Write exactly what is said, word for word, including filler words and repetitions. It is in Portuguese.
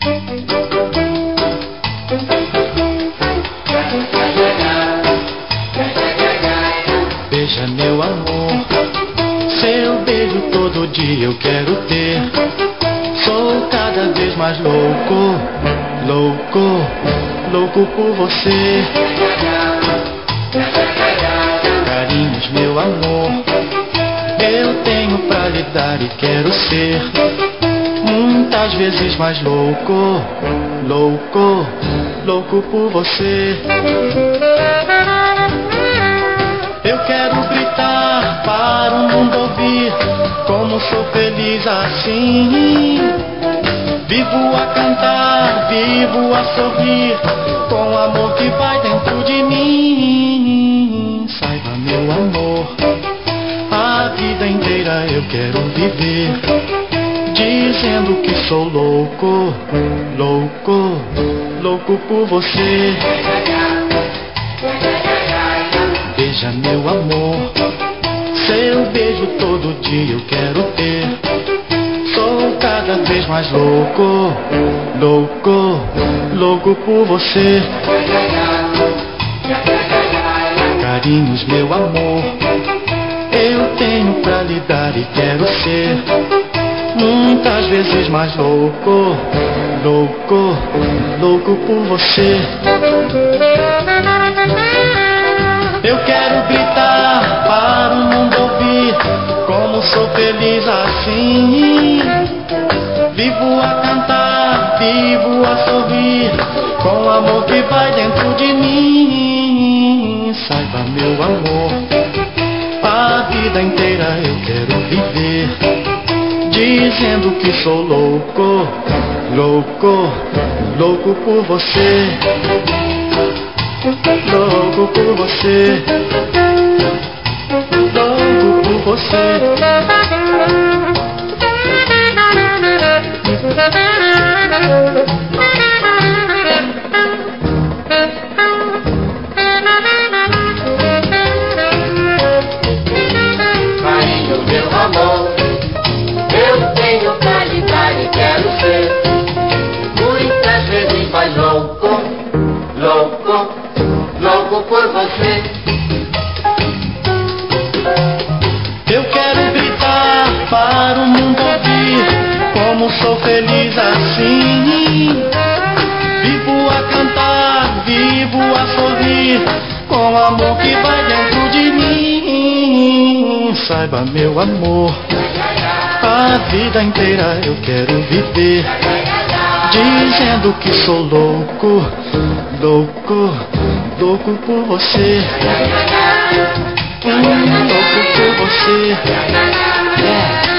Beija meu amor, seu beijo todo dia eu quero ter. Sou cada vez mais louco, louco, louco por você. Carinhos meu amor, eu tenho pra lhe dar e quero ser muitas vezes mais louco, louco, louco por você. Eu quero gritar para o mundo ouvir como sou feliz assim. Vivo a cantar, vivo a sorrir com o amor que vai dentro de mim. Saiba meu amor, a vida inteira eu quero viver dizendo que sou louco, louco, louco por você. Beija meu amor, seu beijo todo dia eu quero ter. Sou cada vez mais louco, louco, louco por você. Carinhos meu amor, eu tenho pra lhe dar e quero ser muitas vezes mais louco, louco, louco por você. Eu quero gritar para o mundo ouvir como sou feliz assim. Vivo a cantar, vivo a sorrir com o amor que vai dentro de mim. Saiba meu amor, a vida inteira eu quero viver dizendo que sou louco, louco, louco por você. Louco por você, louco por você. Carinho meu amor, eu tenho pra lhe dar e quero ser muitas vezes mais louco, louco, louco por você. Eu quero gritar para o mundo ouvir como sou feliz assim. Vivo a cantar, vivo a sorrir com o amor que vai dentro de mim. Saiba meu amor, a vida inteira eu quero viver dizendo que sou louco, louco, louco por você. Hum, louco por você. Yeah.